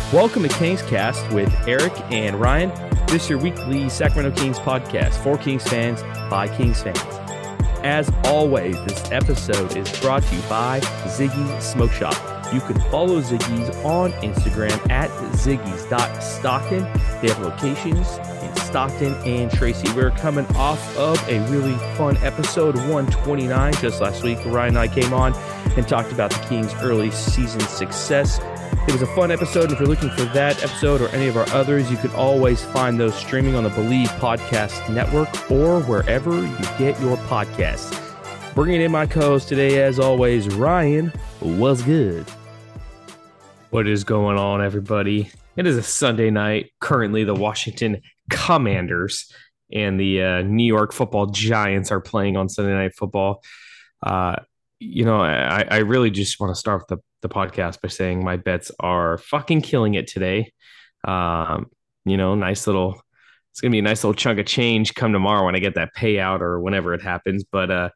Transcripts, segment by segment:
Welcome to Kings Cast with Eric and Ryan. This is your weekly Sacramento Kings podcast for Kings fans by Kings fans. As always, this episode is brought to you by Ziggy Smoke Shop. You can follow Ziggy's on Instagram at ziggy's.stockton. They have locations in Stockton and Tracy. We're coming off of a really fun episode 129. Just last week, Ryan and I came on and talked about the Kings' early season success. It was a fun episode, and if you're looking for that episode or any of our others, you can always find those streaming on the Believe Podcast Network or wherever you get your podcasts. Bringing in my co-host today, as always, Ryan. What's good? What is going on, everybody? It is a Sunday night. Currently, the Washington Commanders and the New York Football Giants are playing on Sunday Night Football. I really just want to start with the podcast by saying my bets are fucking killing it today. It's going to be a nice little chunk of change come tomorrow when I get that payout or whenever it happens. But,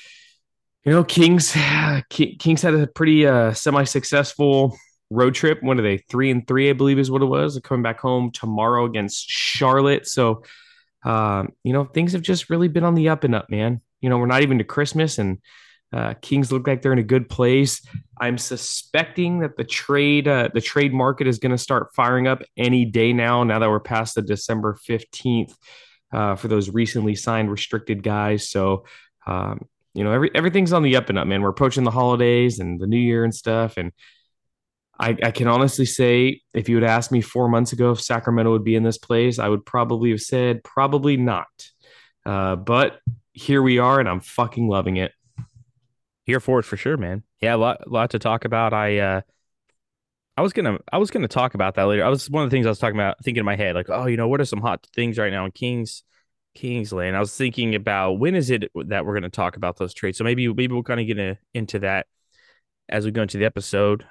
Kings had a pretty semi-successful road trip. What are they? 3-3, I believe is what it was. They're coming back home tomorrow against Charlotte. So, things have just really been on the up and up, man. We're not even to Christmas, and Kings look like they're in a good place. I'm suspecting that the trade market is going to start firing up any day now that we're past the December 15th for those recently signed restricted guys. So, everything's on the up and up, man. We're approaching the holidays and the new year and stuff. And I can honestly say, if you had asked me 4 months ago if Sacramento would be in this place, I would probably have said probably not. But here we are, and I'm fucking loving it. Here for it for sure, man. Yeah, a lot to talk about. I was gonna talk about that later. One of the things I was talking about, thinking in my head, like, what are some hot things right now in Kings land? I was thinking about when is it that we're gonna talk about those trades. So maybe we'll kind of get into that as we go into the episode.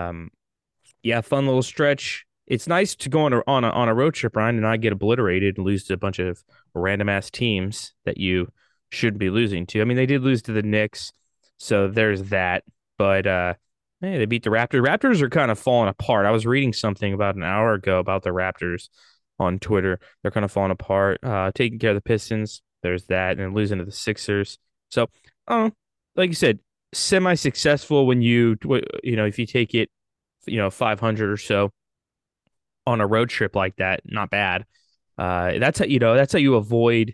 Yeah, fun little stretch. It's nice to go on a road trip, Ryan, and not get obliterated and lose to a bunch of random ass teams that you shouldn't be losing to. I mean, they did lose to the Knicks. So there's that. But they beat the Raptors. Raptors are kind of falling apart. I was reading something about an hour ago about the Raptors on Twitter. They're kind of falling apart. Taking care of the Pistons. There's that. And losing to the Sixers. So, like you said, semi-successful when if you take it, 500 or so on a road trip like that. Not bad. That's how you avoid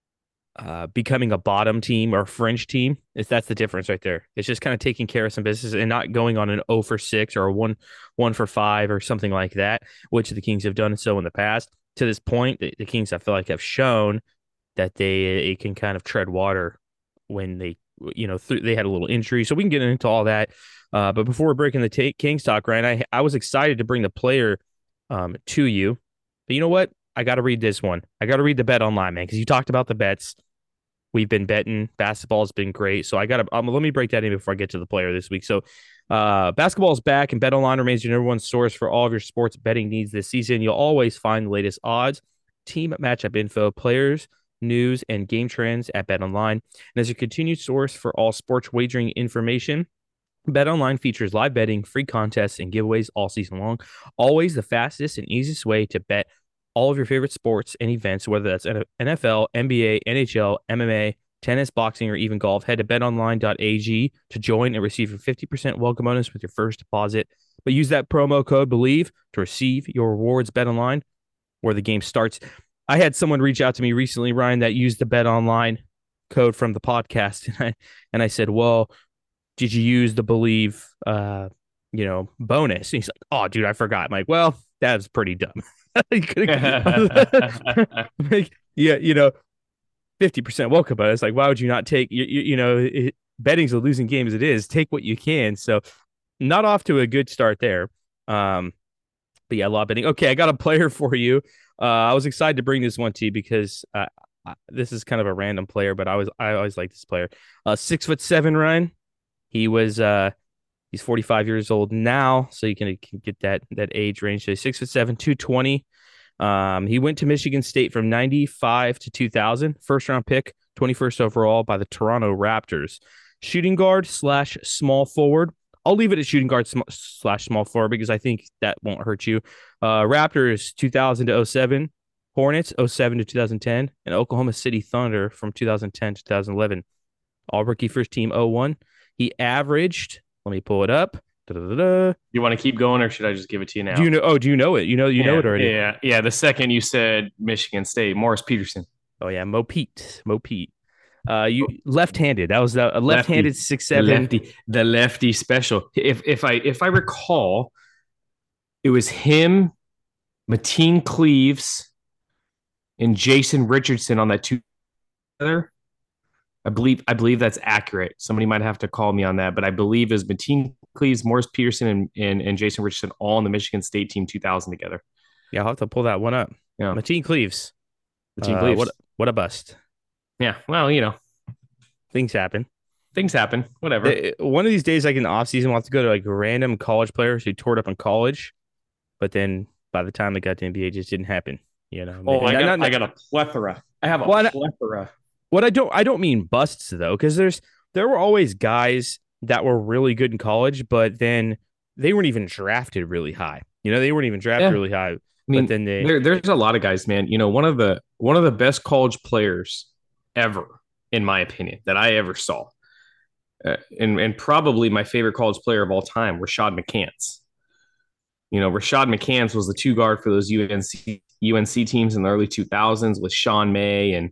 becoming a bottom team or a fringe team. That's the difference right there. It's just kind of taking care of some business and not going on an 0 for 6 or a 1 for 5 or something like that, which the Kings have done so in the past. To this point, the Kings, I feel like, have shown that they can kind of tread water when they, they had a little injury. So we can get into all that. But before we're breaking the Kings talk, Ryan, I was excited to bring the player to you. But you know what? I got to read this one. I got to read the Bet Online, man, because you talked about the bets. We've been betting. Basketball has been great. So I got to let me break that in before I get to the player this week. So basketball is back, and Bet Online remains your number one source for all of your sports betting needs this season. You'll always find the latest odds, team matchup info, players, news, and game trends at Bet Online. And as your continued source for all sports wagering information, Bet Online features live betting, free contests, and giveaways all season long. Always the fastest and easiest way to bet all of your favorite sports and events, whether that's NFL, NBA, NHL, MMA, tennis, boxing, or even golf. Head to betonline.ag to join and receive a 50% welcome bonus with your first deposit. But use that promo code BELIEVE to receive your rewards. BetOnline, where the game starts. I had someone reach out to me recently, Ryan, that used the BetOnline code from the podcast, and I said, well, did you use the BELIEVE bonus? And he's like, oh, dude, I forgot. I'm like, well, that's pretty dumb. Like, 50% welcome bonus. Like, why would you not take, betting's a losing game as it is. Take what you can. So not off to a good start there. But yeah, a lot of betting. Okay, I got a player for you. I was excited to bring this one to you because this is kind of a random player, but I always like this player. 6'7", Ryan. He's 45 years old now, so you can get that age range. So 6'7", 220. He went to Michigan State from 95 to 2000. First round pick, 21st overall by the Toronto Raptors. Shooting guard / small forward. I'll leave it at shooting guard slash small forward because I think that won't hurt you. Raptors 2000 to '07, Hornets '07 to 2010, and Oklahoma City Thunder from 2010 to 2011. All rookie first team '01. He averaged, let me pull it up. Da-da-da-da. You want to keep going, or should I just give it to you now? Do you know? Oh, do you know it? You know it already. Yeah. The second you said Michigan State, Morris Peterson. Oh yeah, Mo Pete. You left-handed. That was a lefty-handed 6'7". The lefty special. If I recall, it was him, Mateen Cleaves, and Jason Richardson on that two together. I believe that's accurate. Somebody might have to call me on that, but I believe it was Mateen Cleaves, Morris Peterson, and Jason Richardson all on the Michigan State team 2000 together. Yeah, I'll have to pull that one up. Yeah, Mateen Cleaves. Mateen Cleaves. What a bust. Yeah, well, things happen. Whatever. One of these days, like in the off season, we'll have to go to like random college players who tore it up in college, but then by the time they got to NBA, it just didn't happen. Oh, I got a plethora. I have a plethora. What I don't mean busts though, because there were always guys that were really good in college, but then they weren't even drafted really high. They weren't even drafted really high. I mean, but then there's a lot of guys, man. One of the best college players ever, in my opinion, that I ever saw, and probably my favorite college player of all time, Rashad McCants. Rashad McCants was the two guard for those UNC teams in the early 2000s with Sean May and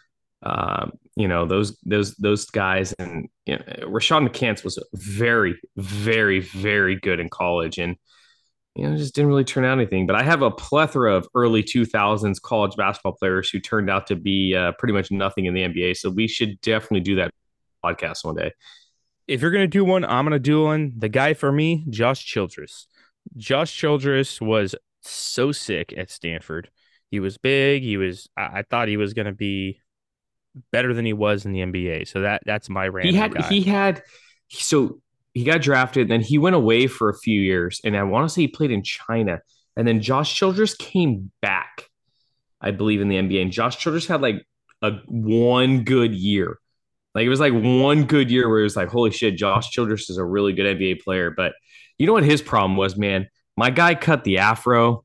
those guys. And Rashad McCants was very, very, very good in college, and just didn't really turn out anything. But I have a plethora of early 2000s college basketball players who turned out to be pretty much nothing in the NBA. So we should definitely do that podcast one day. If you're going to do one, I'm going to do one. The guy for me, Josh Childress. Josh Childress was so sick at Stanford. He was big. I thought he was going to be better than he was in the NBA. So that's my random guy. He got drafted, then he went away for a few years, and I want to say he played in China. And then Josh Childress came back, I believe, in the NBA. And Josh Childress had like one good year. Like it was like one good year where it was like, holy shit, Josh Childress is a really good NBA player. But you know what his problem was, man? My guy cut the afro.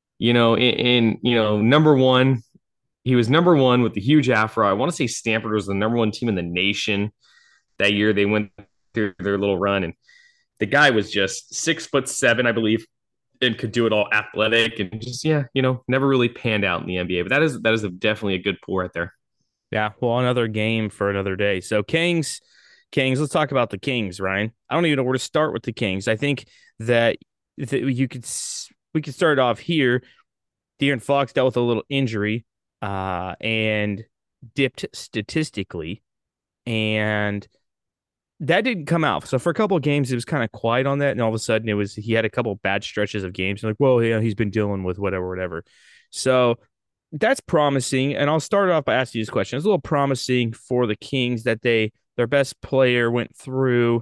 Number one, he was number one with the huge afro. I want to say Stanford was the number one team in the nation that year. They went through their little run, and the guy was just 6'7", I believe, and could do it all, athletic, and just never really panned out in the NBA. But that is definitely a good pool right there. Yeah, well, another game for another day. So Kings, let's talk about the Kings, Ryan. I don't even know where to start with the Kings. I think that we could start off here. De'Aaron Fox dealt with a little injury and dipped statistically, and that didn't come out. So for a couple of games, it was kind of quiet on that, and all of a sudden he had a couple of bad stretches of games. Like, well, yeah, he's been dealing with whatever. So that's promising. And I'll start off by asking you this question. It's a little promising for the Kings that their best player went through,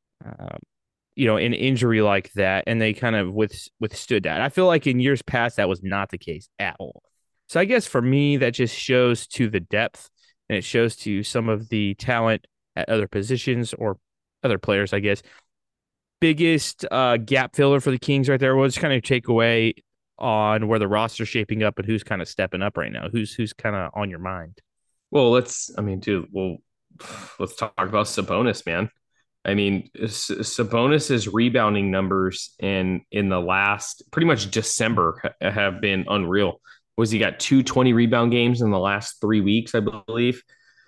an injury like that, and they kind of withstood that. I feel like in years past that was not the case at all. So I guess for me, that just shows to the depth, and it shows to some of the talent at other positions or other players, I guess. Biggest gap filler for the Kings right there was kind of take away on where the roster's shaping up and who's kind of stepping up right now. Who's kind of on your mind? Well, let's talk about Sabonis, man. I mean, Sabonis's rebounding numbers in the last pretty much December have been unreal. He got 2 rebound games in the last 3 weeks, I believe.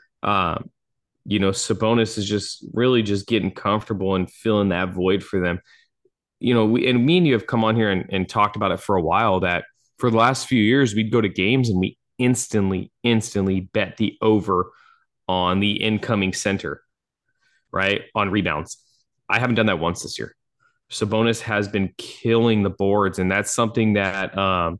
Sabonis is just really just getting comfortable and filling that void for them. Me and you have come on here and talked about it for a while, that for the last few years, we'd go to games and we instantly bet the over on the incoming center, right? On rebounds. I haven't done that once this year. Sabonis has been killing the boards, and that's something that,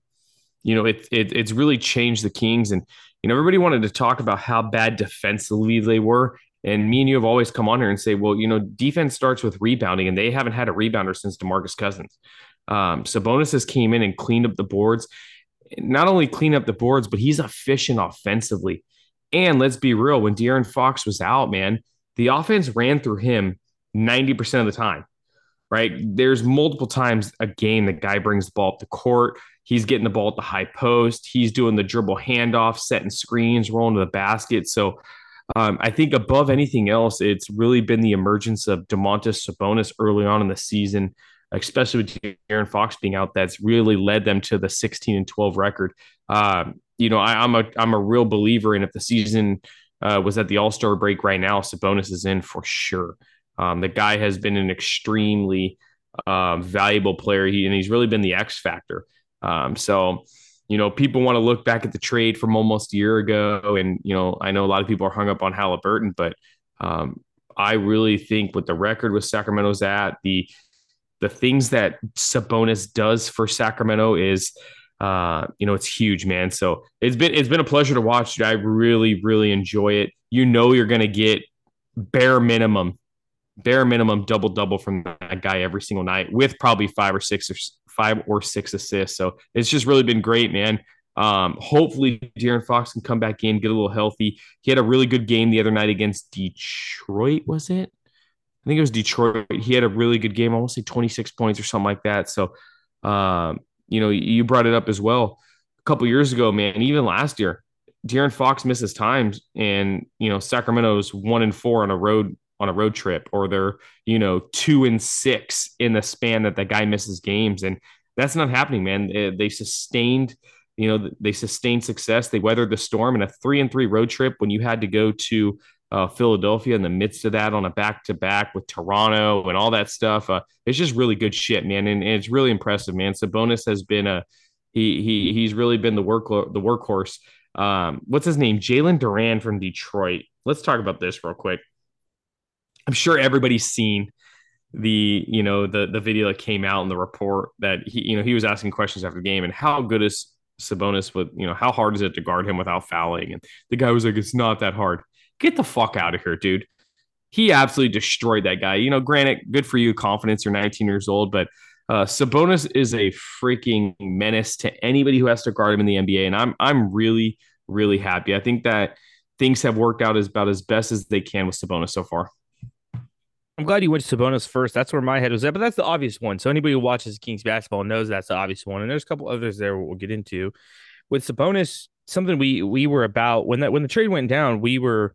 it's really changed the Kings. And, everybody wanted to talk about how bad defensively they were. And me and you have always come on here and say, well, defense starts with rebounding, and they haven't had a rebounder since DeMarcus Cousins. Sabonis has came in and cleaned up the boards. Not only clean up the boards, but he's efficient offensively. And let's be real, when De'Aaron Fox was out, man, the offense ran through him 90% of the time. right? There's multiple times a game the guy brings the ball up the court. He's getting the ball at the high post. He's doing the dribble handoff, setting screens, rolling to the basket. So I think above anything else, it's really been the emergence of Domantas Sabonis early on in the season, especially with Aaron Fox being out. That's really led them to the 16-12 record. I'm a real believer in if the season was at the All Star break right now, Sabonis is in for sure. The guy has been an extremely valuable player, and he's really been the X factor. So people want to look back at the trade from almost a year ago, and I know a lot of people are hung up on Halliburton, but I really think with the record with Sacramento's at the things that Sabonis does for Sacramento is, it's huge, man. So it's been a pleasure to watch. I really, really enjoy it. You're going to get bare minimum double double from that guy every single night with probably five or six assists. So it's just really been great, man. Hopefully De'Aaron Fox can come back in, get a little healthy. He had a really good game the other night against Detroit, was it? I think it was Detroit. He had a really good game. I want to say 26 points or something like that. So, you brought it up as well. A couple years ago, man, even last year, De'Aaron Fox misses times, and Sacramento's 1-4 on a road trip, or they're 2-6 in the span that the guy misses games, and that's not happening, man. They sustained success. They weathered the storm in a 3-3 road trip when you had to go to Philadelphia in the midst of that on a back-to-back with Toronto and all that stuff. It's just really good shit, man, and it's really impressive, man. Sabonis has been he's really been the workhorse. What's his name? Jalen Duran from Detroit. Let's talk about this real quick. I'm sure everybody's seen the video that came out in the report that he was asking questions after the game, and how good is Sabonis with, how hard is it to guard him without fouling? And the guy was like, it's not that hard. Get the fuck out of here, dude. He absolutely destroyed that guy. Granted, good for you, confidence. You're 19 years old, but Sabonis is a freaking menace to anybody who has to guard him in the NBA, and I'm really, really happy. I think that things have worked out about as best as they can with Sabonis so far. I'm glad you went to Sabonis first. That's where my head was at, but that's the obvious one. So anybody who watches Kings basketball knows that's the obvious one. And there's a couple others there we'll get into. With Sabonis, something we were about when the trade went down, we were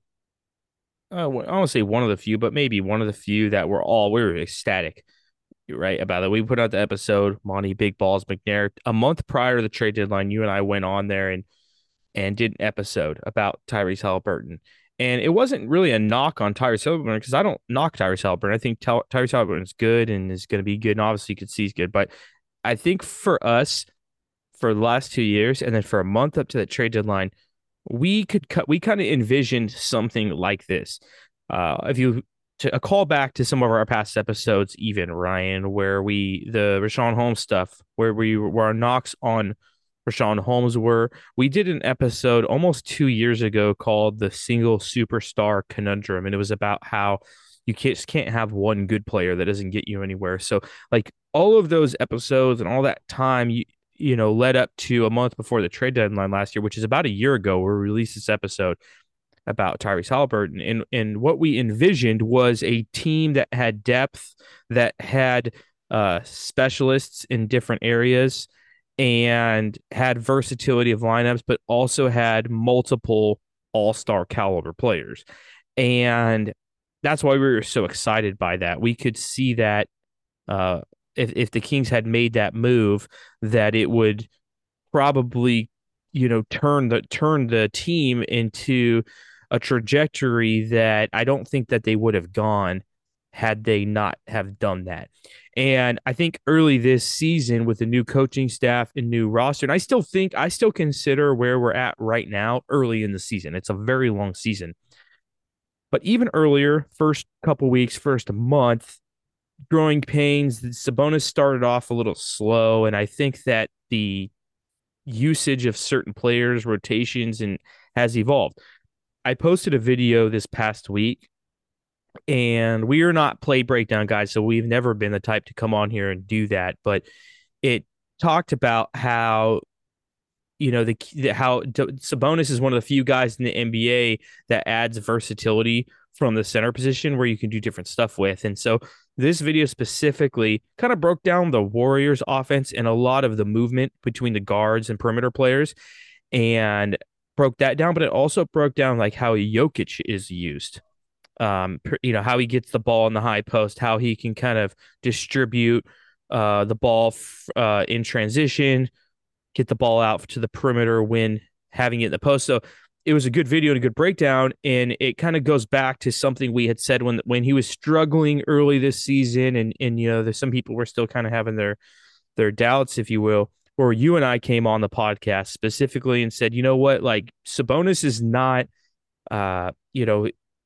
I won't say one of the few, but maybe one of the few that we were ecstatic, right, about it. We put out the episode, Monty Big Balls McNair, a month prior to the trade deadline. You and I went on there and did an episode about Tyrese Halliburton. And it wasn't really a knock on Tyrese Halliburton, because I don't knock Tyrese Halliburton. I think Tyrese Halliburton is good and is going to be good. And obviously, you could see he's good. But I think for us, for the last 2 years, and then for a month up to the trade deadline, we kind of envisioned something like this. If you to a call back to some of our past episodes, even Ryan, where the Richaun Holmes stuff, where our knocks on Richaun Holmes we did an episode almost 2 years ago called The Single Superstar Conundrum. And it was about how you can't have one good player that doesn't get you anywhere. So like all of those episodes and all that time, led up to a month before the trade deadline last year, which is about a year ago, we released this episode about Tyrese Halliburton. And what we envisioned was a team that had depth, that had specialists in different areas, and had versatility of lineups, but also had multiple all-star caliber players. And that's why we were so excited by that. We could see that if the Kings had made that move, that it would probably, turn the team into a trajectory that I don't think that they would have gone had they not have done that. And I think early this season with the new coaching staff and new roster, and I still consider where we're at right now early in the season. It's a very long season. But even earlier, first couple weeks, first month, growing pains, Sabonis started off a little slow. And I think that the usage of certain players, rotations, and has evolved. I posted a video this past week, and we are not play breakdown guys, so we've never been the type to come on here and do that. But it talked about how, Sabonis is one of the few guys in the NBA that adds versatility from the center position where you can do different stuff with. And so this video specifically kind of broke down the Warriors offense and a lot of the movement between the guards and perimeter players and broke that down, but it also broke down like how Jokic is used. How he gets the ball in the high post, how he can kind of distribute the ball in transition, get the ball out to the perimeter when having it in the post. So it was a good video and a good breakdown, and it kind of goes back to something we had said when he was struggling early this season, and there's some people were still kind of having their doubts, if you will. Where you and I came on the podcast specifically and said, you know what, like Sabonis is not, uh, you know,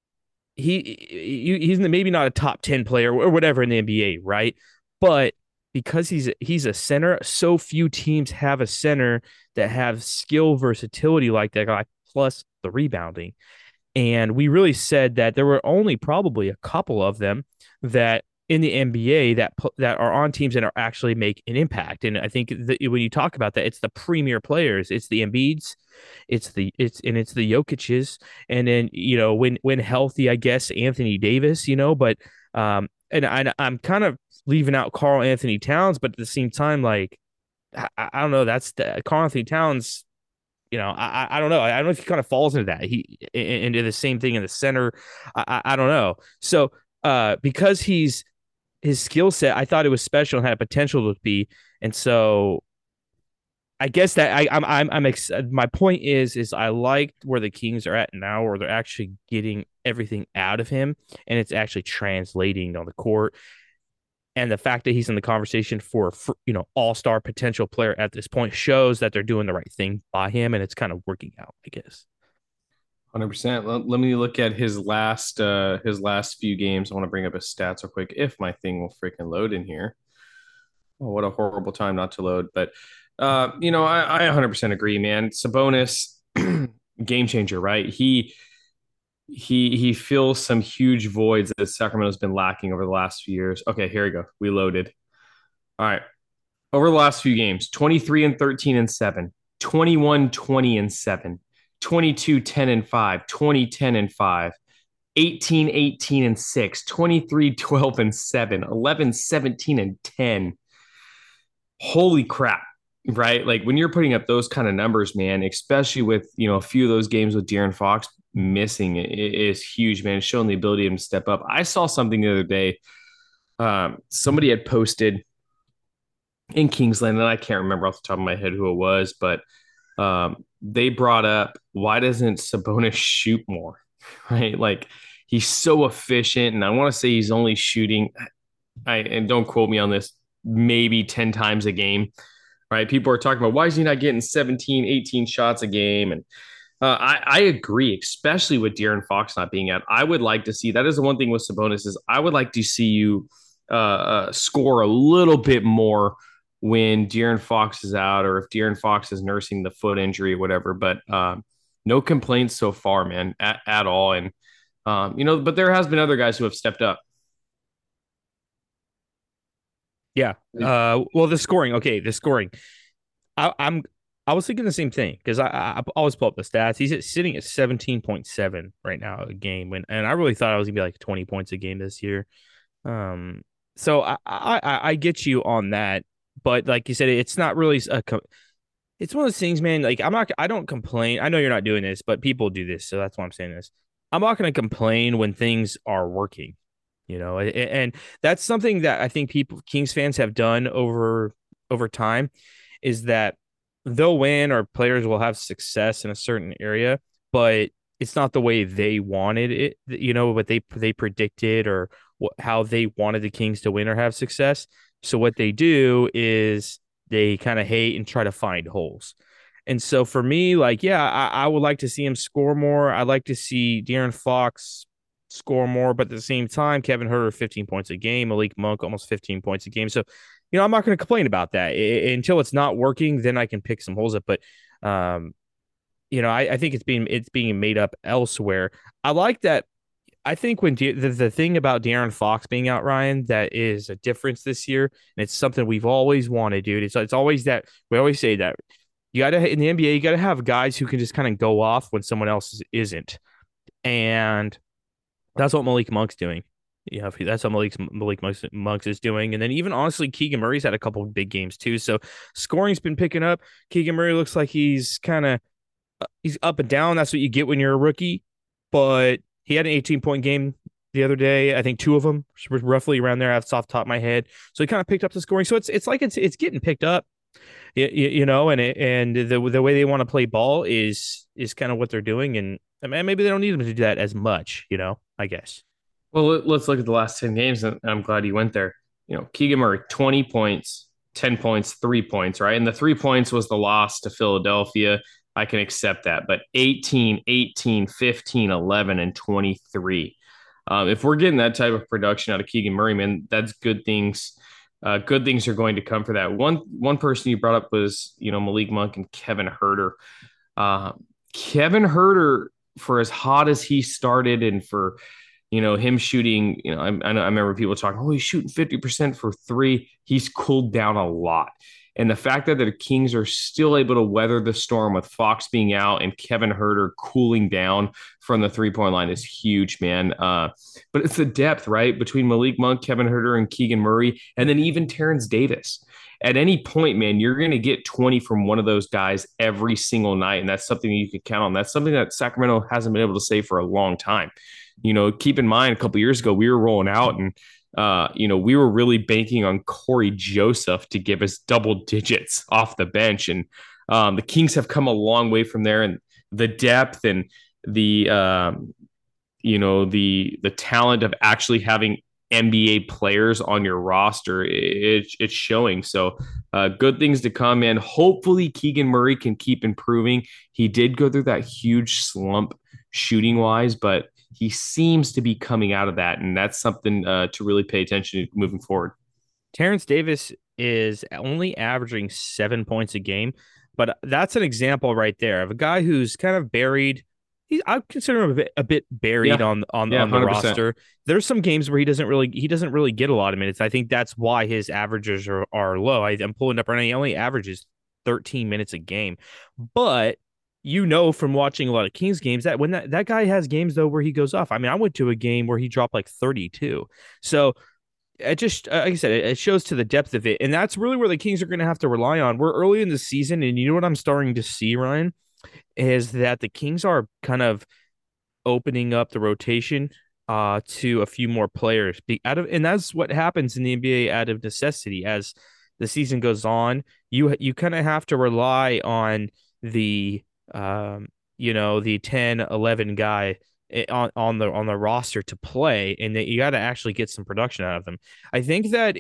he's maybe not a top 10 player or whatever in the NBA, right? But because he's a center, so few teams have a center that have skill versatility like that guy, plus the rebounding. And we really said that there were only probably a couple of them that in the NBA that are on teams and are actually make an impact. And I think that when you talk about that, it's the premier players, it's the Embiids, it's the Jokic's, and then when healthy, I guess Anthony Davis, but I'm kind of leaving out Carl Anthony Towns, but at the same time, like I don't know, that's the Carl Anthony Towns. I don't know. I don't know if he kind of falls into that. Into the same thing in the center. I don't know. So because his skill set, I thought it was special and had potential to be. And so I guess that my point is I liked where the Kings are at now, where they're actually getting everything out of him, and it's actually translating on the court. And the fact that he's in the conversation for all-star potential player at this point shows that they're doing the right thing by him, and it's kind of working out, I guess. 100%. Let me look at his last few games. I want to bring up his stats real quick if my thing will freaking load in here. Oh, what a horrible time not to load. But I 100% agree, man. Sabonis, game changer, right? He fills some huge voids that Sacramento's been lacking over the last few years. Okay, here we go. We loaded. All right. Over the last few games, 23 and 13 and 7, 21 20 and 7, 22 10 and 5, 20 10 and 5, 18 18 and 6, 23 12 and 7, 11 17 and 10. Holy crap. Right? Like when you're putting up those kind of numbers, man, especially with, a few of those games with De'Aaron Fox missing, it is huge, man. It's showing the ability of him to step up. I saw something the other day. Somebody had posted in Kingsland, and I can't remember off the top of my head who it was, but they brought up, why doesn't Sabonis shoot more? Right? Like he's so efficient, and I want to say he's only shooting, and don't quote me on this, maybe 10 times a game. Right? People are talking about, why is he not getting 17, 18 shots a game? And I agree, especially with De'Aaron Fox not being out. I would like to see, that is the one thing with Sabonis, is I would like to see you score a little bit more when De'Aaron Fox is out, or if De'Aaron Fox is nursing the foot injury or whatever. But no complaints so far, man, at all. And but there has been other guys who have stepped up. Yeah. Well, the scoring. Okay, the scoring. I was thinking the same thing because I always pull up the stats. He's sitting at 17.7 right now a game, and I really thought I was gonna be like 20 points a game this year. So I get you on that, but like you said, it's not really it's one of those things, man. Like I don't complain. I know you're not doing this, but people do this, so that's why I'm saying this. I'm not going to complain when things are working, and that's something that I think Kings fans have done over time, is that they'll win or players will have success in a certain area, but it's not the way they wanted it, what they predicted or how they wanted the Kings to win or have success. So what they do is they kind of hate and try to find holes. And so for me, like, yeah, I would like to see him score more. I'd like to see De'Aaron Fox score more, but at the same time, Kevin Huerter 15 points a game, Malik Monk almost 15 points a game. So, I'm not going to complain about that until it's not working. Then I can pick some holes up. But, I think it's being made up elsewhere. I like that. I think when the thing about De'Aaron Fox being out, Ryan, that is a difference this year, and it's something we've always wanted, dude. It's always that we always say that you got to in the NBA, you got to have guys who can just kind of go off when someone else isn't, and that's what Malik Monk's doing. Yeah, that's how Malik Monks is doing. And then even honestly, Keegan Murray's had a couple of big games too. So scoring's been picking up. Keegan Murray looks like he's up and down. That's what you get when you're a rookie. But he had an 18-point game the other day. I think two of them were roughly around there. Off the top of my head. So he kind of picked up the scoring. So it's like it's getting picked up. And the way they want to play ball is kind of what they're doing. And I mean, maybe they don't need them to do that as much. I guess. Well, let's look at the last 10 games, and I'm glad you went there. Keegan Murray, 20 points, 10 points, 3 points, right? And the 3 points was the loss to Philadelphia. I can accept that. But 18, 18, 15, 11, and 23. If we're getting that type of production out of Keegan Murray, man, that's good things. Good things are going to come for that. One person you brought up was, Malik Monk and Kevin Huerter. Uh, Kevin Huerter, for as hot as he started and for him shooting, I remember people talking, oh, he's shooting 50% for three. He's cooled down a lot. And the fact that the Kings are still able to weather the storm with Fox being out and Kevin Huerter cooling down from the 3-point line is huge, man. But it's the depth, right? Between Malik Monk, Kevin Huerter, and Keegan Murray, and then even Terrence Davis. At any point, man, you're going to get 20 from one of those guys every single night. And that's something that you can count on. That's something that Sacramento hasn't been able to say for a long time. Keep in mind a couple years ago, we were rolling out and, we were really banking on Corey Joseph to give us double digits off the bench. And the Kings have come a long way from there. And the depth and the talent of actually having NBA players on your roster, it's showing. So good things to come. And hopefully Keegan Murray can keep improving. He did go through that huge slump shooting wise, but he seems to be coming out of that. And that's something to really pay attention to moving forward. Terrence Davis is only averaging 7 points a game, but that's an example right there of a guy who's kind of buried. I consider him a bit buried Yeah. on Yeah. the 100%. roster. There's some games where he doesn't really get a lot of minutes. I think that's why his averages are low. I'm pulling up right now. He only averages 13 minutes a game, but from watching a lot of Kings games that when that guy has games though where he goes off. I mean, I went to a game where he dropped like 32. So it just like I said, it shows to the depth of it, and that's really where the Kings are going to have to rely on. We're early in the season, and you know what I'm starting to see, Ryan, is that the Kings are kind of opening up the rotation to a few more players and that's what happens in the NBA out of necessity. As the season goes on, you kind of have to rely on the the 10, 11 guy on the roster to play, and that you got to actually get some production out of them. I think that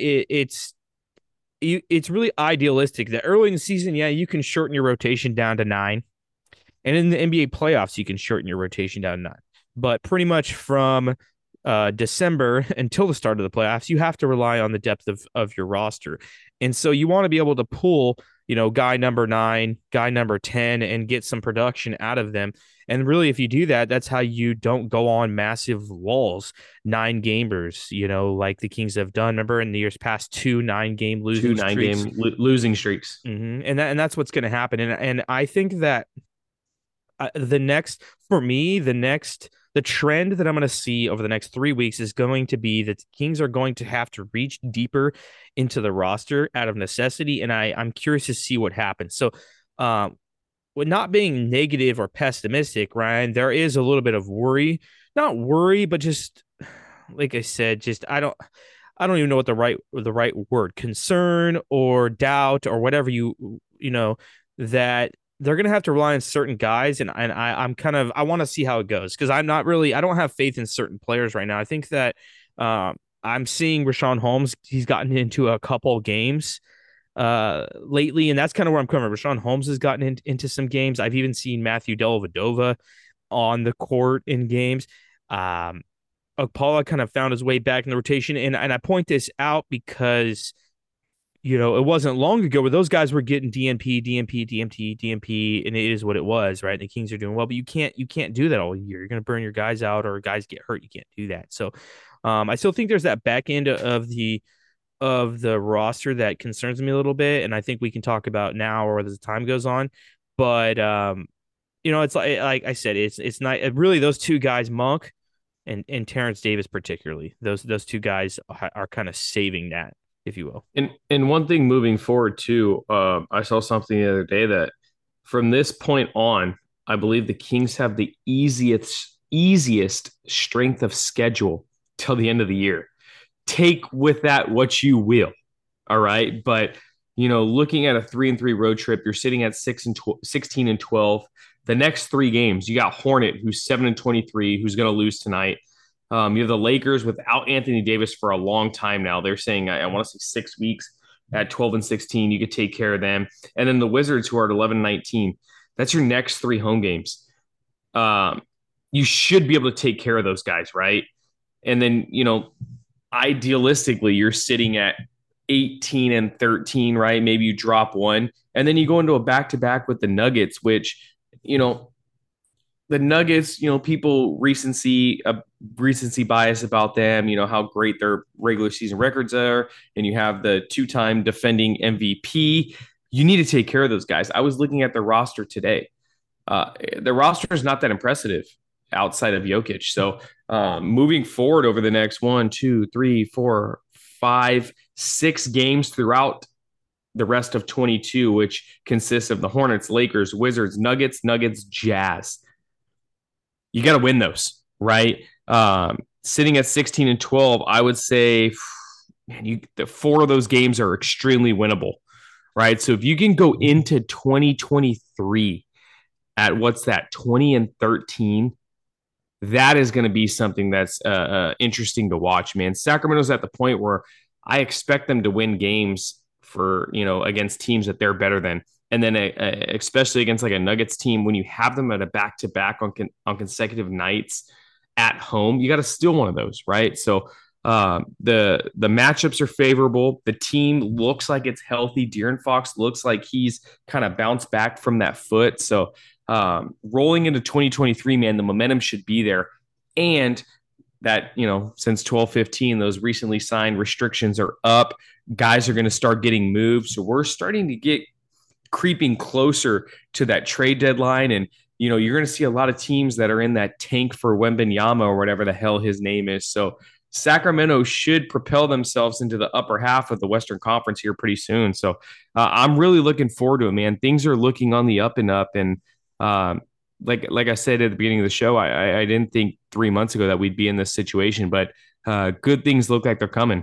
it's really idealistic that early in the season, yeah, you can shorten your rotation down to 9, and in the NBA playoffs, you can shorten your rotation down to 9. But pretty much from December until the start of the playoffs, you have to rely on the depth of your roster. And so you want to be able to pull, guy number 9, guy number 10, and get some production out of them. And really, if you do that, that's how you don't go on massive walls, 9 gamers, like the Kings have done. Remember in the years past, 2 9-game Two losing nine streaks. game losing streaks. And that's what's going to happen. And I think that the trend that I'm going to see over the next 3 weeks is going to be that the Kings are going to have to reach deeper into the roster out of necessity, and I'm curious to see what happens. So, with not being negative or pessimistic, Ryan, there is a little bit of worry, not worry, but just like I said, just I don't even know what the right word, concern or doubt or whatever that they're gonna have to rely on certain guys, and I want to see how it goes because I don't have faith in certain players right now. I think that I'm seeing Richaun Holmes. He's gotten into a couple games lately, and that's kind of where I'm coming. Richaun Holmes has gotten into some games. I've even seen Matthew Dellavedova on the court in games. Um, Paula kind of found his way back in the rotation, and I point this out because it wasn't long ago where those guys were getting DNP, DNP, DMT, DNP, and it is what it was, right? The Kings are doing well, but you can't do that all year. You're going to burn your guys out, or guys get hurt. You can't do that. So, I still think there's that back end of the roster that concerns me a little bit, and I think we can talk about now or as time goes on. But it's like I said, it's not really those two guys, Monk and Terrence Davis particularly. Those two guys are kind of saving that, if you will. And one thing moving forward too, I saw something the other day that from this point on, I believe the Kings have the easiest strength of schedule till the end of the year. Take with that what you will. All right. But, looking at a 3-3 road trip, you're sitting at 16 and 12. The next three games, you got Hornet, who's 7 and 23, who's going to lose tonight. You have the Lakers without Anthony Davis for a long time now. They're saying, I want to say 6 weeks at 12 and 16. You could take care of them. And then the Wizards, who are at 11 and 19. That's your next three home games. You should be able to take care of those guys, right? And then, idealistically, you're sitting at 18 and 13, right? Maybe you drop one. And then you go into a back to back with the Nuggets, which, the Nuggets, people recency bias about them, how great their regular season records are. And you have the two-time defending MVP. You need to take care of those guys. I was looking at the roster today. The roster is not that impressive outside of Jokic. So moving forward over the next 1, 2, 3, 4, 5, 6 games throughout the rest of 22, which consists of the Hornets, Lakers, Wizards, Nuggets, Jazz. You got to win those, right? Sitting at 16 and 12, I would say, man, the 4 of those games are extremely winnable, right? So if you can go into 2023 at what's that, 20 and 13, that is going to be something that's interesting to watch, man. Sacramento's at the point where I expect them to win games for, against teams that they're better than. And then especially against like a Nuggets team, when you have them at a back-to-back on consecutive nights at home, you got to steal one of those, right? So the matchups are favorable. The team looks like it's healthy. De'Aaron Fox looks like he's kind of bounced back from that foot. So rolling into 2023, man, the momentum should be there. And that, since 12-15, those recently signed restrictions are up. Guys are going to start getting moved. So we're starting to get creeping closer to that trade deadline. And, you're going to see a lot of teams that are in that tank for Wembanyama or whatever the hell his name is. So Sacramento should propel themselves into the upper half of the Western Conference here pretty soon. So I'm really looking forward to it, man. Things are looking on the up and up. And like I said at the beginning of the show, I didn't think 3 months ago that we'd be in this situation, but good things look like they're coming.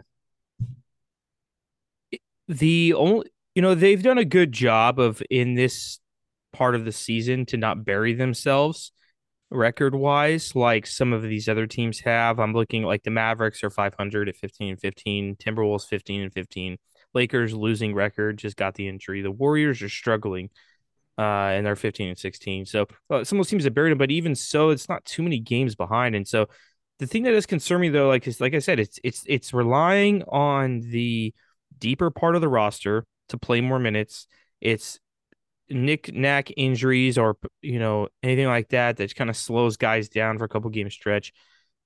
The only, they've done a good job of in this part of the season to not bury themselves record wise, like some of these other teams have. I'm looking like the Mavericks are 500 at 15 and 15, Timberwolves 15 and 15, Lakers losing record, just got the injury. The Warriors are struggling, and they're 15 and 16. So some of those teams have buried them, but even so, it's not too many games behind. And so the thing that does concern me though, like, is like I said, it's relying on the deeper part of the roster to play more minutes. It's knick-knack injuries or anything like that that kind of slows guys down for a couple game stretch.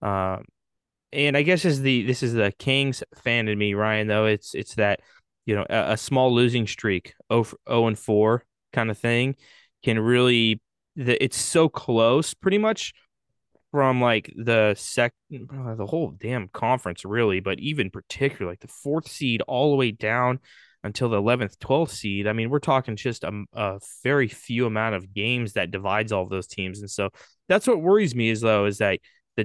And I guess this is the Kings fan in me, Ryan. Though it's that a small losing streak, 0-4 kind of thing, can really it's so close, pretty much from like the whole damn conference really, but even particularly like the 4th seed all the way down until the 11th, 12th seed. I mean, we're talking just a very few amount of games that divides all of those teams. And so that's what worries me is that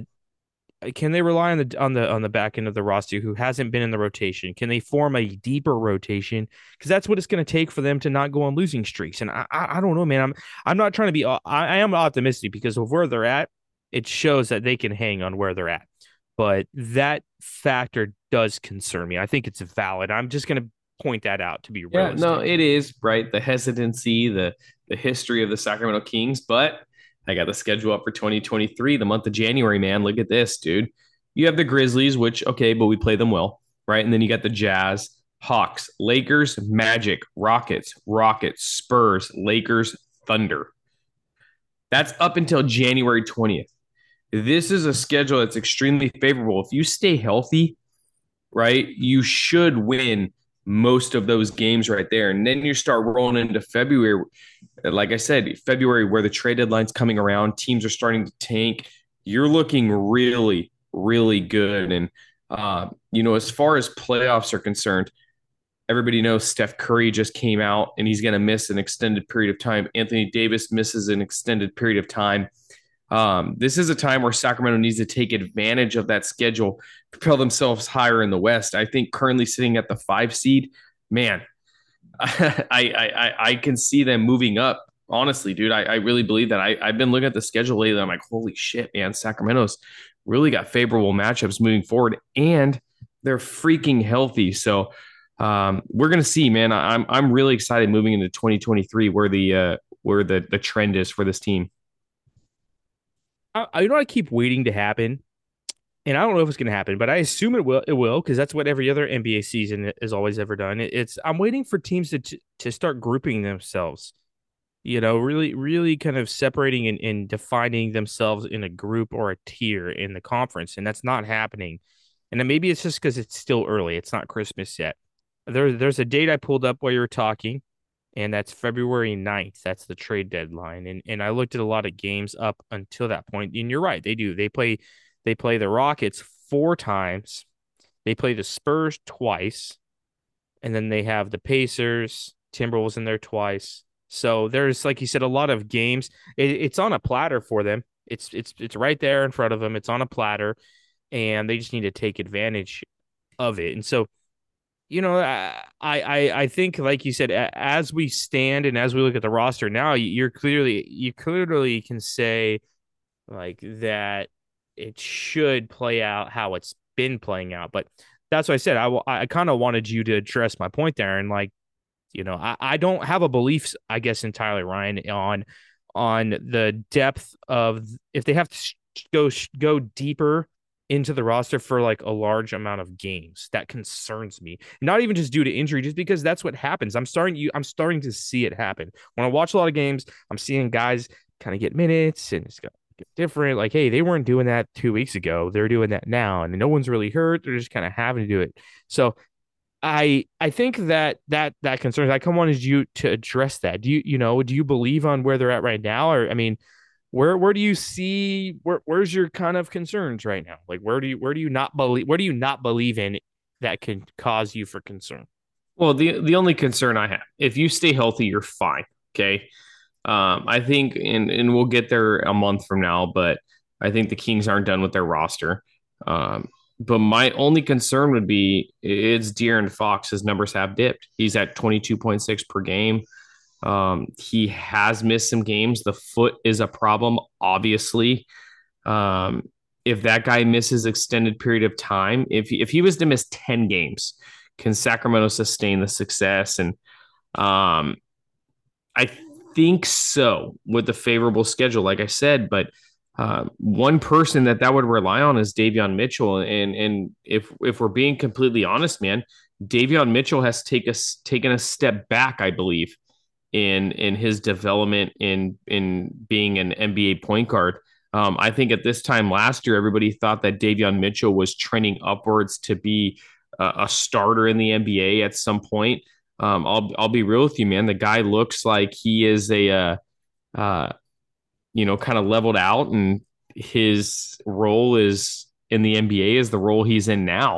can they rely on the back end of the roster who hasn't been in the rotation? Can they form a deeper rotation? Because that's what it's going to take for them to not go on losing streaks. And I don't know, man. I'm not trying to be. I am optimistic because of where they're at. It shows that they can hang on where they're at. But that factor does concern me. I think it's valid. I'm just going to point that out to be realistic. Yeah, no, it is, right? The hesitancy, the history of the Sacramento Kings, but I got the schedule up for 2023, the month of January, man. Look at this, dude. You have the Grizzlies, which, okay, but we play them well, right? And then you got the Jazz, Hawks, Lakers, Magic, Rockets, Spurs, Lakers, Thunder. That's up until January 20th. This is a schedule that's extremely favorable. If you stay healthy, right, you should win most of those games right there. And then you start rolling into February. Like I said, February, where the trade deadline's coming around, teams are starting to tank. you're looking really, really good. And, as far as playoffs are concerned, everybody knows Steph Curry just came out and he's going to miss an extended period of time. Anthony Davis misses an extended period of time. This is a time where Sacramento needs to take advantage of that schedule, propel themselves higher in the West. I think currently sitting at the 5 seed, man, I can see them moving up. Honestly, dude, I really believe that. I've been looking at the schedule lately. I'm like, holy shit, man, Sacramento's really got favorable matchups moving forward, and they're freaking healthy. So we're gonna see, man. I'm really excited moving into 2023, where the trend is for this team. I keep waiting to happen, and I don't know if it's going to happen, but I assume it will. It will, because that's what every other NBA season has always ever done. It's I'm waiting for teams to start grouping themselves. Really, really kind of separating and defining themselves in a group or a tier in the conference, and that's not happening. And then maybe it's just because it's still early. It's not Christmas yet. There's a date I pulled up while you were talking, and that's February 9th. That's the trade deadline. And I looked at a lot of games up until that point. And you're right, they do. They play the Rockets four times. They play the Spurs twice, and then they have the Pacers, Timberwolves in there twice. So there's, like you said, a lot of games. It's on a platter for them. It's right there in front of them. It's on a platter, and they just need to take advantage of it. And so, I think, like you said, as we stand and as we look at the roster now, you clearly can say like that it should play out how it's been playing out. But that's what I said. I kind of wanted you to address my point there, and like, I don't have a belief, I guess, entirely, Ryan, on the depth of if they have to go deeper into the roster for like a large amount of games. That concerns me. Not even just due to injury, just because that's what happens. I'm starting to see it happen. When I watch a lot of games, I'm seeing guys kind of get minutes, and it's got get different. Like, hey, they weren't doing that 2 weeks ago. They're doing that now, and no one's really hurt. They're just kind of having to do it. So I think that concerns. I kind of wanted you to address that. Do you believe on where they're at right now, or I mean, where do you see where's your kind of concerns right now? Like, where do you not believe in that can cause you for concern? Well, the only concern I have, if you stay healthy, you're fine. Okay. I think, and we'll get there a month from now, but I think the Kings aren't done with their roster. But my only concern would be it's De'Aaron Fox. His numbers have dipped. He's at 22.6 per game. He has missed some games. The foot is a problem, obviously. Um, if that guy misses extended period of time, if he was to miss 10 games, can Sacramento sustain the success? And um, I think so with the favorable schedule, like I said. But one person that would rely on is Davion Mitchell, and if we're being completely honest, man, Davion Mitchell has taken a step back, I believe, in his development in being an NBA point guard. I think at this time last year, everybody thought that Davion Mitchell was trending upwards to be a starter in the NBA at some point. I'll be real with you, man. The guy looks like he is uh, kind of leveled out, and his role is in the NBA is the role he's in now.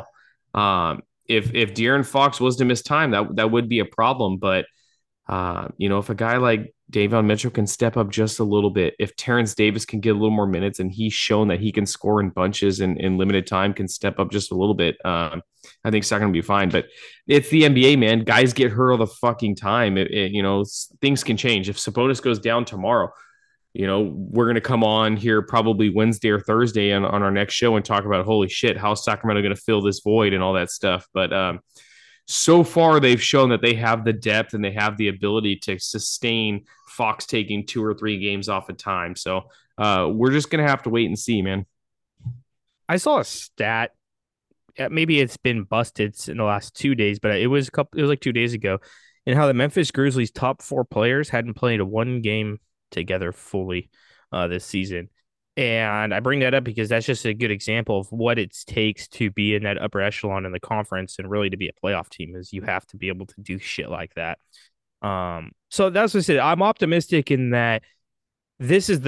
If De'Aaron Fox was to miss time, that would be a problem. But if a guy like Davion Mitchell can step up just a little bit, if Terrence Davis can get a little more minutes and he's shown that he can score in bunches and in limited time, can step up just a little bit, I think it's not going to be fine. But it's the NBA, man. Guys get hurt all the fucking time. Things can change. If Sabonis goes down tomorrow, we're going to come on here probably Wednesday or Thursday on our next show and talk about, holy shit, how's Sacramento going to fill this void and all that stuff. But so far they've shown that they have the depth and they have the ability to sustain Fox taking 2 or 3 games off of time. So we're just gonna have to wait and see, man. I saw a stat. Maybe it's been busted in the last 2 days, but it was like 2 days ago, and how the Memphis Grizzlies top four players hadn't played a one game together fully this season. And I bring that up because that's just a good example of what it takes to be in that upper echelon in the conference and really to be a playoff team, is you have to be able to do shit like that. So that's what I said. I'm optimistic in that this is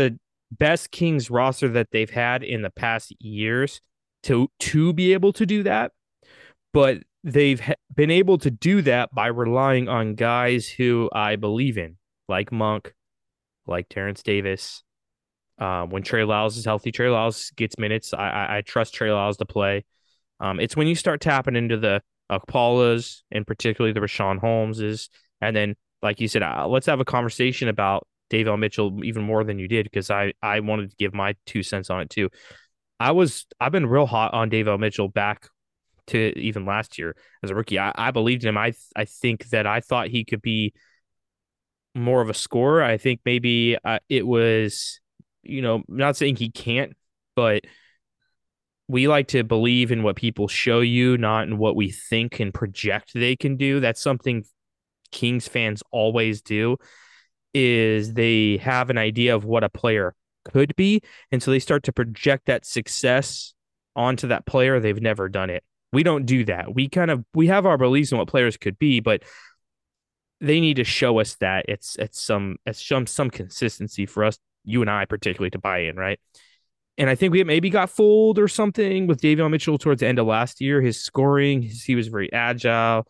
best Kings roster that they've had in the past years to be able to do that, but they've been able to do that by relying on guys who I believe in, like Monk, like Terrence Davis. When Trey Lyles is healthy, Trey Lyles gets minutes. I trust Trey Lyles to play. It's when you start tapping into the Paulas and particularly the Rashawn Holmeses, and then like you said, let's have a conversation about Davion Mitchell even more than you did because I wanted to give my 2 cents on it too. I've been real hot on Davion Mitchell back to even last year as a rookie. I believed in him. I think that I thought he could be more of a scorer. I think maybe it was, not saying he can't, but we like to believe in what people show you, not in what we think and project they can do. That's something Kings fans always do is they have an idea of what a player could be, and so they start to project that success onto that player. They've never done it. We don't do that. We have our beliefs in what players could be, but they need to show us that it's some consistency for us, you and I particularly, to buy in, right? And I think we maybe got fooled or something with Davion Mitchell towards the end of last year. His scoring, he was very agile.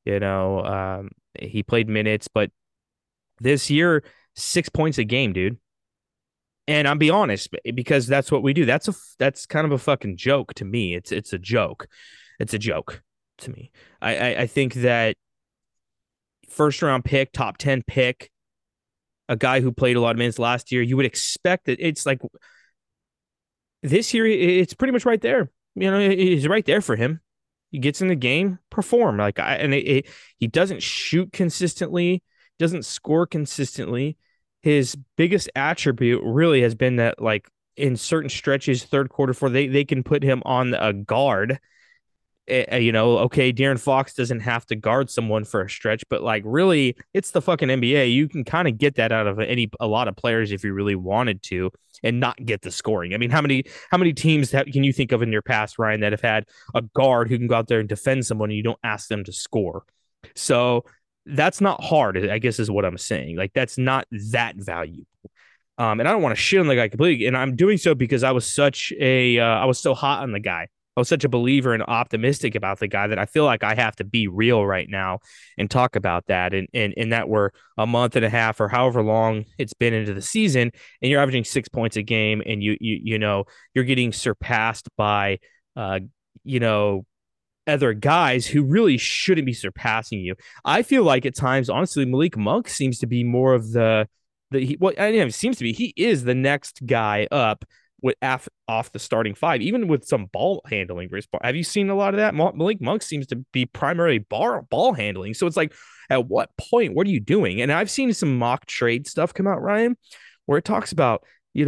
He played minutes, but this year, 6 points a game, dude. And I'm be honest, because that's what we do. That's kind of a fucking joke to me. It's a joke. It's a joke to me. I think that first round pick, top 10 pick, a guy who played a lot of minutes last year, you would expect that it's like this year, it's pretty much right there. It's right there for him. He gets in the game, perform he doesn't shoot consistently, doesn't score consistently. His biggest attribute really has been that, like in certain stretches, third quarter, four, they can put him on a guard. Okay, De'Aaron Fox doesn't have to guard someone for a stretch, but like really, it's the fucking NBA. You can kind of get that out of a lot of players if you really wanted to, and not get the scoring. I mean, how many teams can you think of in your past, Ryan, that have had a guard who can go out there and defend someone and you don't ask them to score? So that's not hard, I guess, is what I'm saying. Like that's not that valuable. And I don't want to shit on the guy completely, and I'm doing so because I was so hot on the guy. I was such a believer and optimistic about the guy that I feel like I have to be real right now and talk about that. And that we're a month and a half or however long it's been into the season, and you're averaging 6 points a game, and you're getting surpassed by you know other guys who really shouldn't be surpassing you. I feel like at times, honestly, Malik Monk seems to be more of seems to be. He is the next guy up off the starting five, even with some ball handling. Have you seen a lot of that? Malik Monk seems to be primarily ball handling. So it's like, at what point? What are you doing? And I've seen some mock trade stuff come out, Ryan, where it talks about,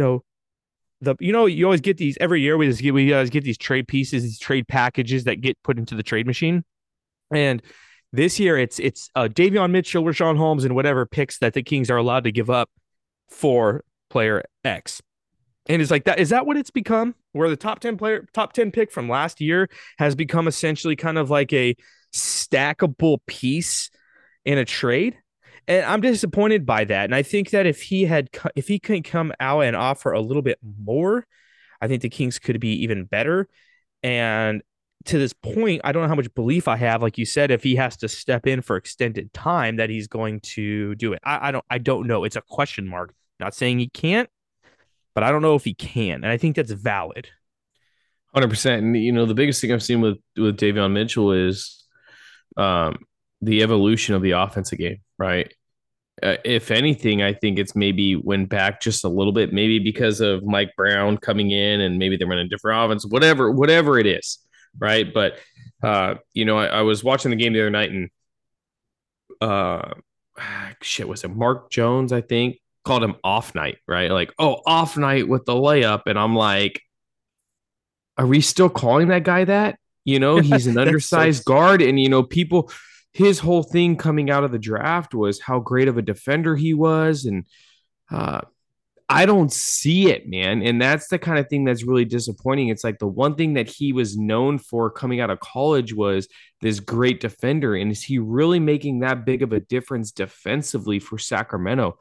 you always get these every year. We always get these trade pieces, these trade packages that get put into the trade machine. And this year, it's Davion Mitchell, Rashawn Holmes, and whatever picks that the Kings are allowed to give up for player X. And it's like that. Is that what it's become? Where the top 10 pick from last year has become essentially kind of like a stackable piece in a trade? And I'm disappointed by that. And I think that if he could come out and offer a little bit more, I think the Kings could be even better. And to this point, I don't know how much belief I have, like you said, if he has to step in for extended time, that he's going to do it. I don't know. It's a question mark. Not saying he can't, but I don't know if he can. And I think that's valid. 100%. And the biggest thing I've seen with Davion Mitchell is the evolution of the offensive game, right? If anything, I think it's maybe went back just a little bit, maybe because of Mike Brown coming in and maybe they're running different offense, whatever it is, right? But I was watching the game the other night and was it Mark Jones, I think, called him off night, right? Like, oh, off night with the layup. And I'm like, are we still calling that guy that? He's an undersized guard, and people, his whole thing coming out of the draft was how great of a defender he was, and I don't see it, man. And that's the kind of thing that's really disappointing. It's like the one thing that he was known for coming out of college was this great defender, and is he really making that big of a difference defensively for Sacramento?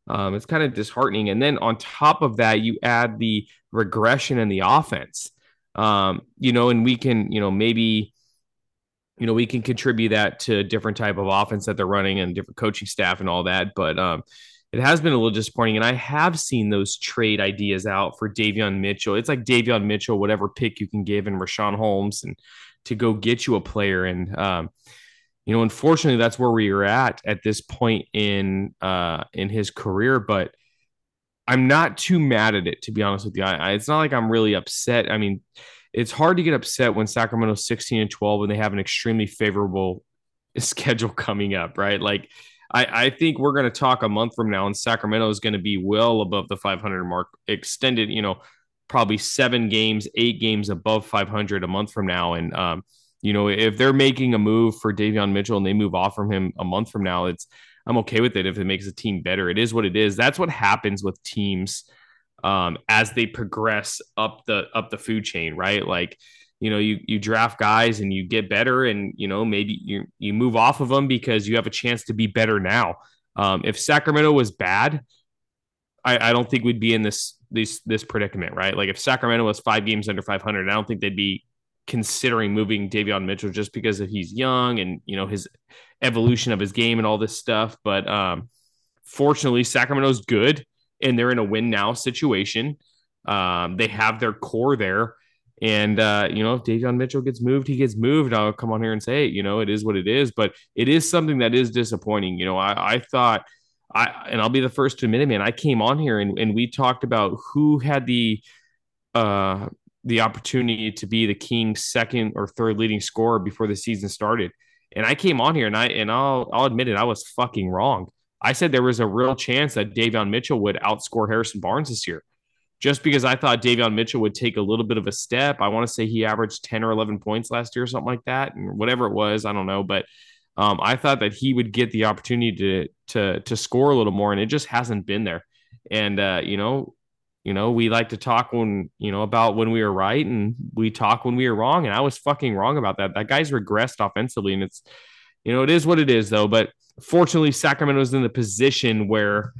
It's kind of disheartening. And then on top of that, you add the regression in the offense. And we can, maybe we can contribute that to a different type of offense that they're running and different coaching staff and all that. But it has been a little disappointing. And I have seen those trade ideas out for Davion Mitchell. It's like Davion Mitchell, whatever pick you can give, and Rashawn Holmes, and to go get you a player. And unfortunately, that's where we are at this point in his career. But I'm not too mad at it, to be honest with you. It's not like I'm really upset. I mean, it's hard to get upset when Sacramento's 16-12 and they have an extremely favorable schedule coming up, right? Like, I think we're going to talk a month from now, and Sacramento is going to be well above the 500 mark, extended, probably 7 games, 8 games above 500 a month from now. And, if they're making a move for Davion Mitchell and they move off from him a month from now, I'm okay with it if it makes the team better. It is what it is. That's what happens with teams as they progress up the food chain, right? Like, you draft guys and you get better, and maybe you move off of them because you have a chance to be better now. If Sacramento was bad, I don't think we'd be in this predicament, right? Like, if Sacramento was 5 games under 500, I don't think they'd be considering moving Davion Mitchell just because of he's young and his evolution of his game and all this stuff. But fortunately, Sacramento's good and they're in a win now situation. They have their core there. And, if Davion Mitchell gets moved, he gets moved. I'll come on here and say, it is what it is. But it is something that is disappointing. I thought, and I'll be the first to admit it, man, I came on here and we talked about who had the opportunity to be the Kings' second or third leading scorer before the season started. And I came on here and I'll admit it, I was fucking wrong. I said there was a real chance that Davion Mitchell would outscore Harrison Barnes this year, just because I thought Davion Mitchell would take a little bit of a step. I want to say he averaged 10 or 11 points last year or something like that, and whatever it was, I don't know. But I thought that he would get the opportunity to score a little more, and it just hasn't been there. And we like to talk about when we were right, and we talk when we were wrong. And I was fucking wrong about that. That guy's regressed offensively, and it's it is what it is though. But fortunately, Sacramento's in the position where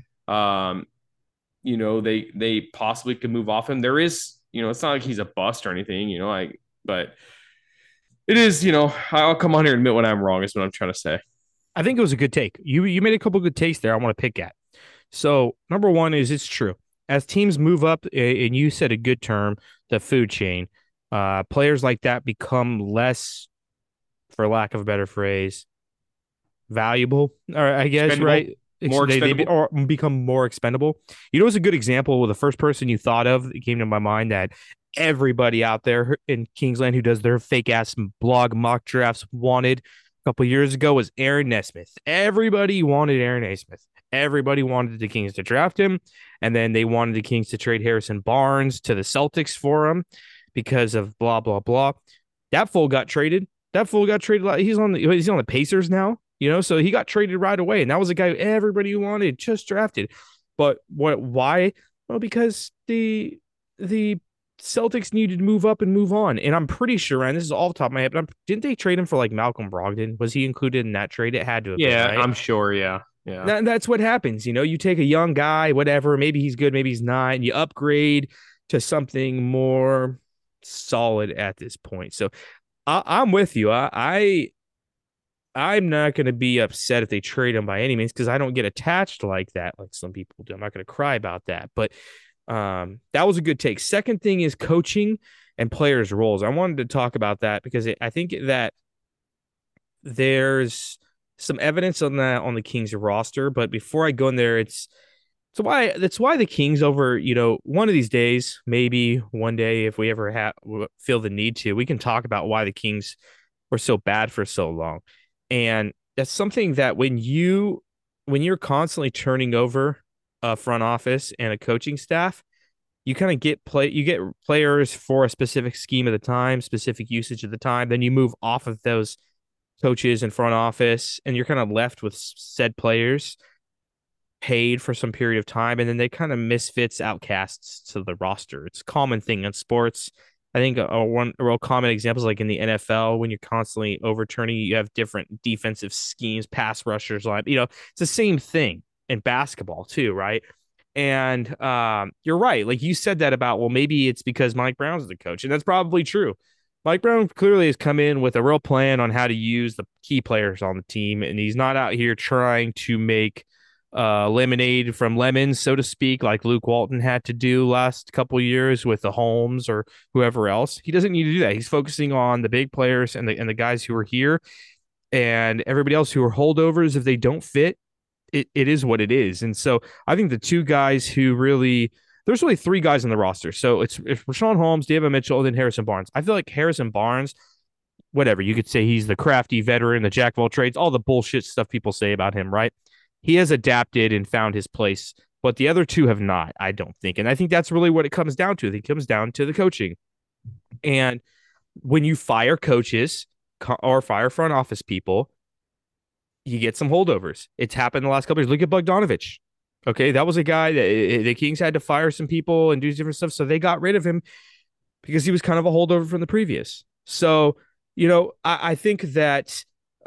they possibly could move off him. There is, it's not like he's a bust or anything, but it is, I'll come on here and admit when I'm wrong is what I'm trying to say. I think it was a good take. You made a couple good takes there I want to pick at. So number one is it's true. As teams move up, and you said a good term, the food chain, players like that become less, for lack of a better phrase, valuable, or I guess, Expendable. right? More They expendable. or become more expendable. What's a good example? The first person you thought of that came to my mind that everybody out there in Kingsland who does their fake ass blog mock drafts wanted a couple years ago was Aaron Nesmith. Everybody wanted Aaron Nesmith. Everybody wanted the Kings to draft him, and then they wanted the Kings to trade Harrison Barnes to the Celtics for him because of blah blah blah. That fool got traded. He's on the Pacers now. So he got traded right away, and that was a guy everybody wanted, just drafted. But what? Why? Well, because the Celtics needed to move up and move on, and I'm pretty sure, and this is off the top of my head, but didn't they trade him for like Malcolm Brogdon? Was he included in that trade? It had to have been, Yeah, right? I'm sure. Yeah. Yeah. That's what happens. You take a young guy, whatever, maybe he's good, maybe he's not, and you upgrade to something more solid at this point. So I'm with you. I'm not going to be upset if they trade him by any means because I don't get attached like that, like some people do. I'm not going to cry about that. But that was a good take. Second thing is coaching and players' roles. I wanted to talk about that because I think that there's some evidence on that on the Kings roster. But before I go in there, that's why the Kings over, one of these days, maybe one day, if we ever feel the need to, we can talk about why the Kings were so bad for so long. And that's something that when you're constantly turning over a front office and a coaching staff, you kind of get players for a specific scheme at the time, specific usage at the time. Then you move off of those coaches and front office, and you're kind of left with said players paid for some period of time, and then they kind of misfits, outcasts to the roster. It's a common thing in sports. I think one real common example is like in the NFL when you're constantly overturning, you have different defensive schemes, pass rushers, it's the same thing. in basketball too, right? And you're right. Like you said that about, well, maybe it's because Mike Brown's the coach, and that's probably true. Mike Brown clearly has come in with a real plan on how to use the key players on the team, and he's not out here trying to make lemonade from lemons, so to speak, like Luke Walton had to do last couple of years with the Holmes or whoever else. He doesn't need to do that. He's focusing on the big players and the guys who are here, and everybody else who are holdovers. If they don't fit, it is what it is. And so I think the two guys who really there's really three guys on the roster. So it's Rashawn Holmes, David Mitchell, and then Harrison Barnes. I feel like Harrison Barnes, whatever, you could say he's the crafty veteran, the jack of all trades, all the bullshit stuff people say about him, right? He has adapted and found his place, but the other two have not, I don't think. And I think that's really what it comes down to. It comes down to the coaching. And when you fire coaches or fire front office people, you get some holdovers. It's happened the last couple years. Look at Bogdanovich. Okay, that was a guy that the Kings had to fire some people and do different stuff, so they got rid of him because he was kind of a holdover from the previous. So, I think that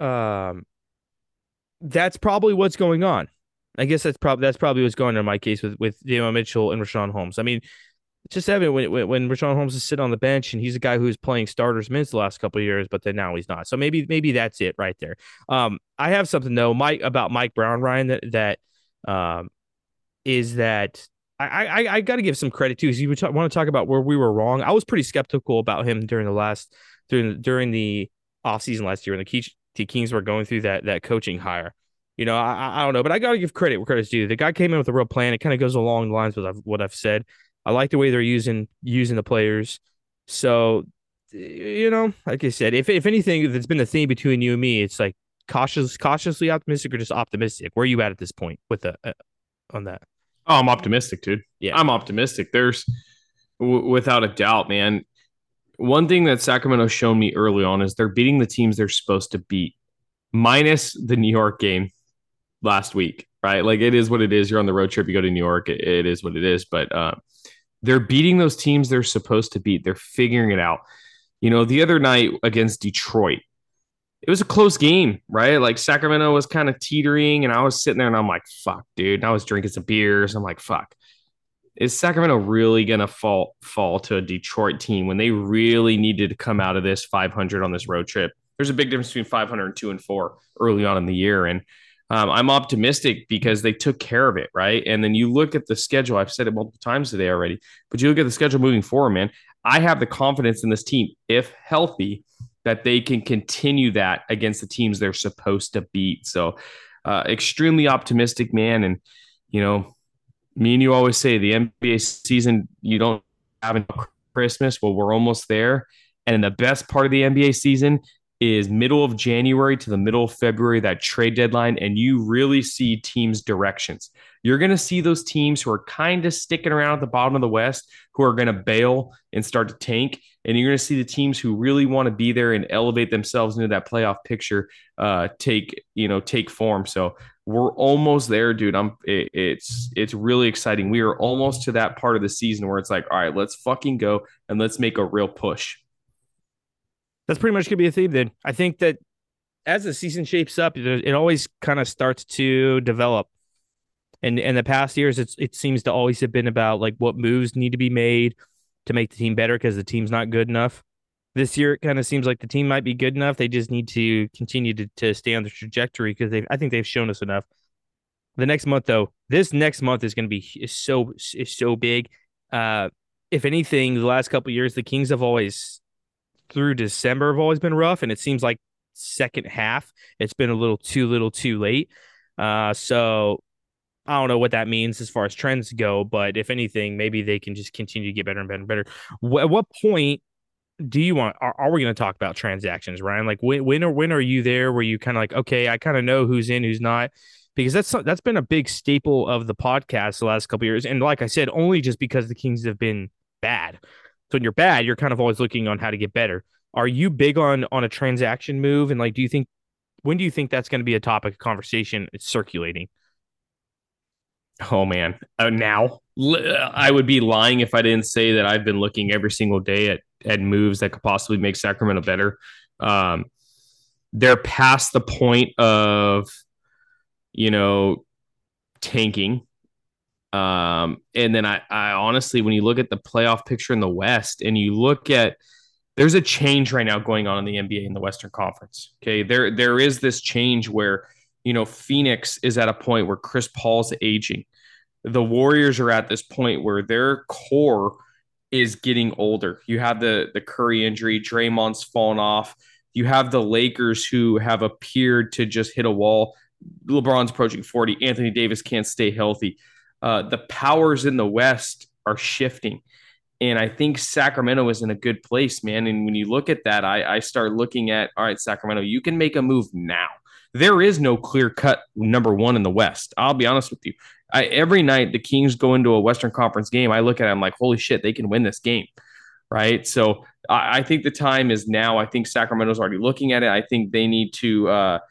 that's probably what's going on. I guess that's probably what's going on in my case with David Mitchell and Rashawn Holmes. I mean, it's just evident when Rashawn Holmes is sitting on the bench and he's a guy who was playing starters minutes the last couple of years, but then now he's not. So maybe that's it right there. I have something though, about Mike Brown, Ryan, that is that I got to give some credit to. Because you want to talk about where we were wrong. I was pretty skeptical about him during the offseason last year when the Kings were going through that coaching hire. I don't know, but I got to give credit where credit's due. The guy came in with a real plan. It kind of goes along the lines with what I've said. I like the way they're using the players. So, like I said, if anything, that's been the theme between you and me, it's like cautiously optimistic or just optimistic. Where are you at this point with on that? Oh, I'm optimistic, dude. Yeah. I'm optimistic. There's without a doubt, man. One thing that Sacramento's shown me early on is they're beating the teams they're supposed to beat, minus the New York game last week, right? Like it is what it is. You're on the road trip, you go to New York. It is what it is. But they're beating those teams they're supposed to beat. They're figuring it out. The other night against Detroit, it was a close game, right? Like Sacramento was kind of teetering, and I was sitting there and I'm like, fuck, dude. And I was drinking some beers. I'm like, fuck. Is Sacramento really gonna fall to a Detroit team when they really needed to come out of this 500 on this road trip? There's a big difference between 500 and 2-4 early on in the year, and I'm optimistic because they took care of it, right? And then you look at the schedule. I've said it multiple times today already, but you look at the schedule moving forward, man. I have the confidence in this team, if healthy, that they can continue that against the teams they're supposed to beat. So, extremely optimistic, man. And me and you always say the NBA season you don't have until Christmas. Well, we're almost there, and the best part of the NBA season is middle of January to the middle of February, that trade deadline, and you really see teams' directions. You're going to see those teams who are kind of sticking around at the bottom of the West who are going to bail and start to tank. And you're going to see the teams who really want to be there and elevate themselves into that playoff picture take form. So we're almost there, dude. It's really exciting. We are almost to that part of the season where it's like, all right, let's fucking go and let's make a real push. That's pretty much going to be a theme then. I think that as the season shapes up, it always kind of starts to develop. And in the past years, it seems to always have been about like what moves need to be made to make the team better because the team's not good enough. This year, it kind of seems like the team might be good enough. They just need to continue to stay on the trajectory because I think they've shown us enough. The next month, though, this next month is going to be so big. If anything, the last couple of years, the Kings have always through December have always been rough, and it seems like second half it's been a little too late. So I don't know what that means as far as trends go, but if anything, maybe they can just continue to get better and better and better. At what point do you want? Are we going to talk about transactions, Ryan? Like when are you there where you kind of like, okay, I kind of know who's in, who's not, because that's been a big staple of the podcast the last couple of years, and like I said, only just because the Kings have been bad. So when you're bad, you're kind of always looking on how to get better. Are you big on a transaction move? And like, when do you think that's going to be a topic of conversation? It's circulating. Oh man, now I would be lying if I didn't say that I've been looking every single day at moves that could possibly make Sacramento better. They're past the point of, tanking. And then I honestly, when you look at the playoff picture in the West and you look at, there's a change right now going on in the NBA in the Western Conference. Okay. There is this change where, Phoenix is at a point where Chris Paul's aging. The Warriors are at this point where their core is getting older. You have the Curry injury, Draymond's fallen off. You have the Lakers who have appeared to just hit a wall. LeBron's approaching 40. Anthony Davis can't stay healthy. The powers in the West are shifting. And I think Sacramento is in a good place, man. And when you look at that, I start looking at, all right, Sacramento, you can make a move now. There is no clear cut number one in the West. I'll be honest with you. Every night the Kings go into a Western Conference game, I look at it, I'm like, holy shit, they can win this game. Right. So I think the time is now. I think Sacramento's already looking at it. I think they need to,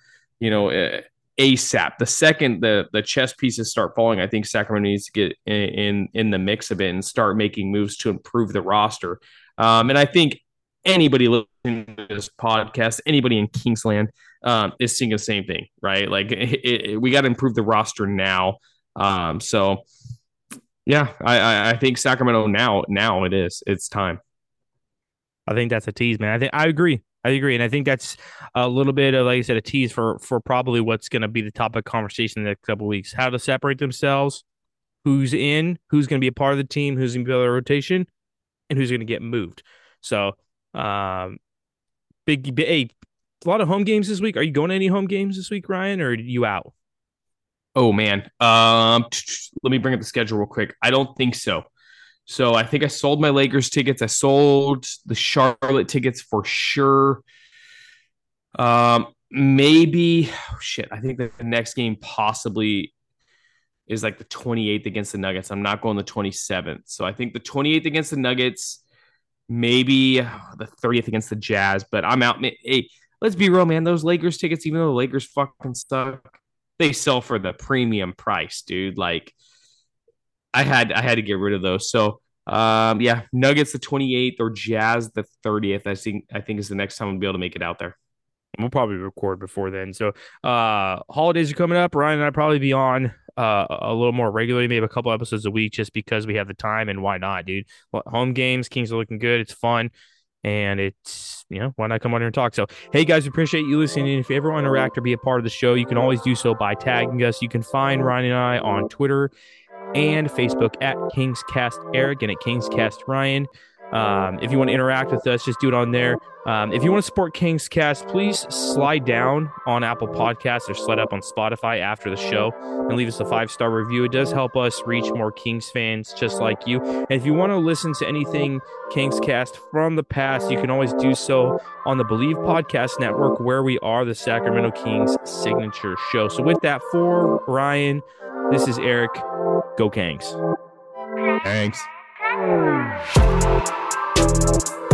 ASAP. The second the chess pieces start falling, I think Sacramento needs to get in the mix of it and start making moves to improve the roster. And I think anybody listening to this podcast, anybody in Kingsland, is seeing the same thing, right? Like we got to improve the roster now. So yeah, I think Sacramento now it's time. I think that's a tease, man. I agree. And I think that's a little bit of, like I said, a tease for probably what's going to be the topic of conversation in the next couple of weeks. How to separate themselves, who's in, who's going to be a part of the team, who's going to be on the rotation, and who's going to get moved. So, big, a lot of home games this week. Are you going to any home games this week, Ryan, or are you out? Oh man, let me bring up the schedule real quick. I don't think so. So I think I sold my Lakers tickets. I sold the Charlotte tickets for sure. Maybe shit. I think the next game possibly is like the 28th against the Nuggets. I'm not going the 27th. So I think the 28th against the Nuggets, maybe the 30th against the Jazz. But I'm out. Hey, let's be real, man. Those Lakers tickets, even though the Lakers fucking suck, they sell for the premium price, dude. Like I had to get rid of those. So yeah, Nuggets the 28th or Jazz the 30th. I think is the next time we'll be able to make it out there. We'll probably record before then. So holidays are coming up. Ryan and I probably be on a little more regularly, maybe a couple episodes a week, just because we have the time, and why not, dude? Home games, Kings are looking good. It's fun. And it's, why not come on here and talk? So, hey, guys, appreciate you listening. If you ever want to interact or be a part of the show, you can always do so by tagging us. You can find Ryan and I on Twitter and Facebook at Kingscast Eric and at Kingscast Ryan. If you want to interact with us, just do it on there. If you want to support Kingscast, please slide down on Apple Podcasts or slide up on Spotify after the show and leave us a 5-star review. It does help us reach more Kings fans just like you. And if you want to listen to anything Kingscast from the past, you can always do so on the Believe Podcast Network, where we are the Sacramento Kings signature show. So with that, for Ryan, this is Eric. Go Kangs. Thanks.